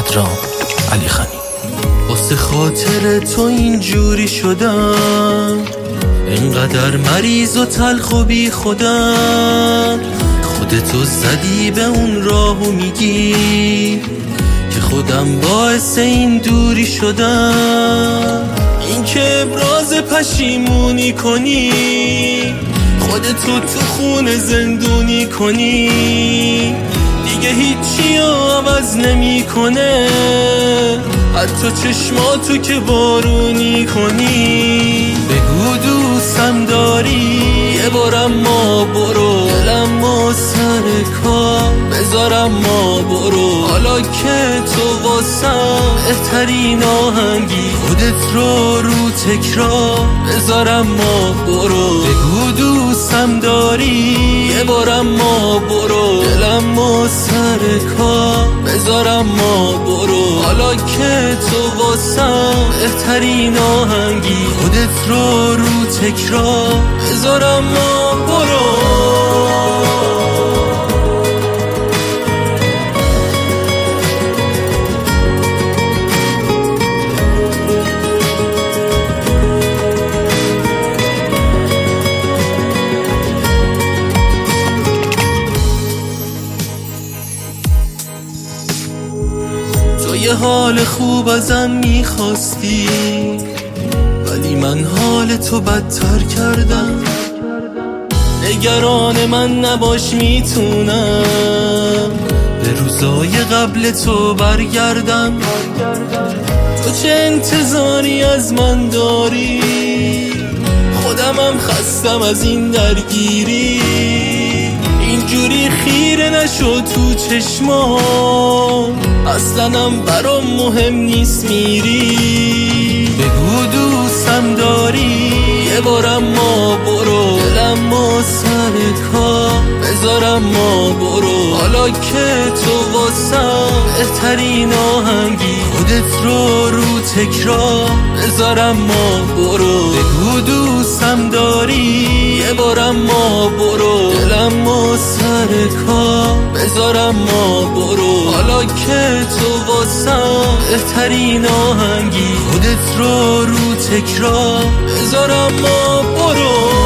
پدرام علیخانی. واسه خاطر تو اینجوری شدم، اینقدر مریض و تلخ و بی خودم. خودتو زدی به اون راهو میگی که خودم باعث این دوری شدم. این که ابراز پشیمونی کنی، خودتو تو خونه زندونی کنی، دیگه هیچی عوض نمی کنه، حتی چشماتو که بارونی کنی. بگو دوستم داری یه بارم ما برو، دلم و سر کار بذارم ما برو. حالا که تو واسم بهترین آهنگی، خودت رو تکرار بذارم ما برو. بگو دوستم داری یه بارم ما برو، دلم و سر کار بذارم ما برو. حالا که تو واسم بهترین آهنگی، خودت رو تکرار بذارم ما برو. تو یه حال خوب ازم میخواستی، ولی من حال تو بدتر کردم. نگران من نباش، میتونم به روزای قبل تو برگردم. تو چه انتظاری از من داری؟ خودمم خستم از این درگیری. اینجوری خیره نشو تو چشمام، اصلنم برام مهم نیست میری. بگو دوستم داری یه بارم ما برو، دلم و سر کار بذارم ما برو. حالا که تو واسم بهترین آهنگی، خودت رو تکرار بذارم ما برو. بگو دوستم داری یه بارم ما برو، دلم و سر کار بذارم ما برو. حالا که تو واسم بهترین آهنگی، خودت رو تکرار بذارم ما برو.